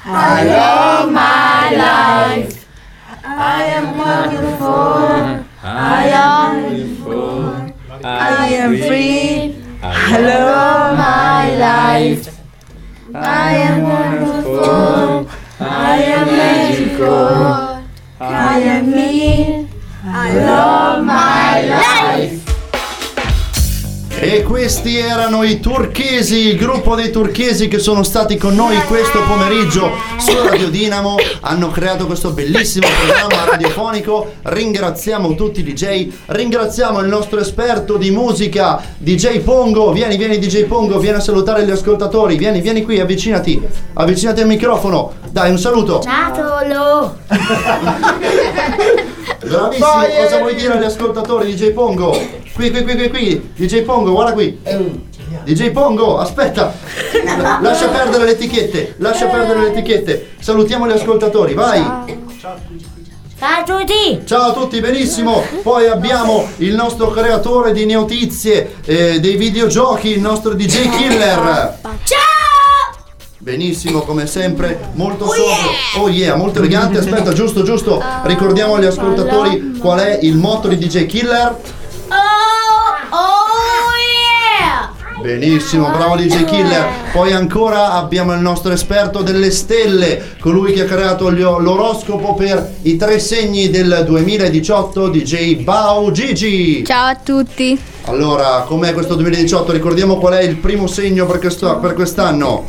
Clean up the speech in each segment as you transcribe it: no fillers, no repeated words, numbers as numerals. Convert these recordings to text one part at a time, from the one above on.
I love my life. I am wonderful. I am beautiful. I am free. I love my life. I am wonderful. I am magical. I am me. I love my life. E questi erano i Turchesi, il gruppo dei Turchesi che sono stati con noi questo pomeriggio su Radio Dinamo, hanno creato questo bellissimo programma radiofonico. Ringraziamo tutti i DJ, ringraziamo il nostro esperto di musica DJ Pongo. Vieni DJ Pongo, vieni a salutare gli ascoltatori, vieni qui, avvicinati al microfono, dai un saluto. Ciao Tolo. Bravissimo, cosa vuoi dire agli ascoltatori DJ Pongo? Qui, DJ Pongo, guarda qui. DJ Pongo, aspetta. Lascia perdere le etichette. Salutiamo gli ascoltatori, vai. Ciao a tutti. Ciao a tutti, benissimo. Poi abbiamo il nostro creatore di notizie dei videogiochi, il nostro DJ Killer. Ciao. Benissimo, come sempre, molto sobrio. Molto elegante. Aspetta, giusto. Ricordiamo agli ascoltatori qual è il motto di DJ Killer. Benissimo, bravo DJ Killer. Poi ancora abbiamo il nostro esperto delle stelle, colui che ha creato l'oroscopo per i 3 segni del 2018, DJ Bao Gigi. Ciao a tutti. Allora, com'è questo 2018? Ricordiamo qual è il primo segno per quest'anno.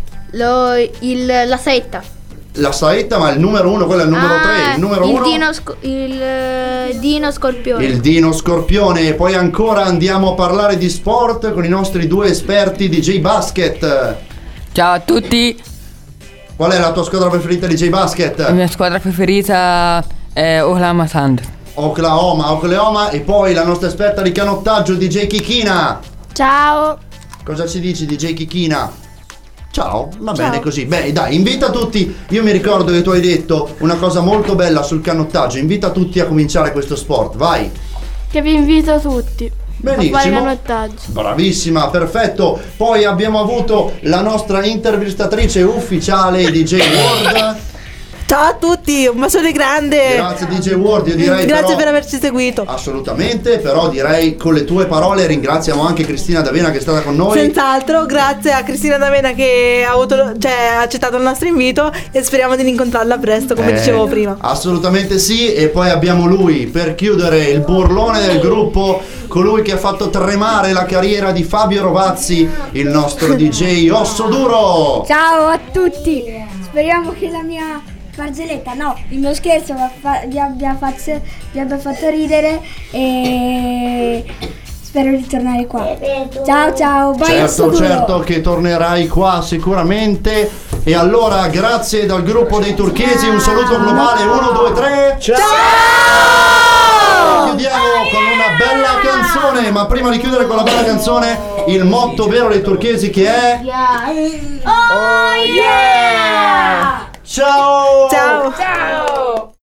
La saetta. La saetta, ma il numero 1, quello è il numero 3. Il numero 1. Il dino scorpione. Il dino scorpione. E poi ancora andiamo a parlare di sport con i nostri 2 esperti DJ Basket. Ciao a tutti. Qual è la tua squadra preferita DJ Basket? La mia squadra preferita è Oklahoma Thunder. Oklahoma. E poi la nostra esperta di canottaggio DJ Kikina. Ciao. Cosa ci dici DJ Kikina? Ciao, va bene così. Beh, dai, invita tutti. Io mi ricordo che tu hai detto una cosa molto bella sul canottaggio. Invita tutti a cominciare questo sport, vai. Che vi invito tutti. Benissimo. A fare canottaggio. Bravissima, perfetto. Poi abbiamo avuto la nostra intervistatrice ufficiale DJ Ward. Ciao a tutti, un bacione grande. Grazie DJ Ward, io direi. Grazie per averci seguito. Assolutamente, però direi con le tue parole ringraziamo anche Cristina D'Avena che è stata con noi. Senz'altro, grazie a Cristina D'Avena che ha accettato il nostro invito e speriamo di rincontrarla presto, come dicevo prima. Assolutamente sì. E poi abbiamo lui per chiudere, il burlone del gruppo, colui che ha fatto tremare la carriera di Fabio Rovazzi, il nostro DJ Osso Duro. Ciao a tutti, speriamo che la mia barzelletta, il mio scherzo vi abbia fatto ridere e spero di tornare qua. Ciao, bye. Certo che tornerai qua sicuramente. E allora grazie dal gruppo dei Turchesi, un saluto globale, 1, 2, 3. Ciao! Chiudiamo con una bella canzone, ma prima di chiudere con la bella canzone, il motto vero dei Turchesi che è Oh yeah! Ciao! Ciao!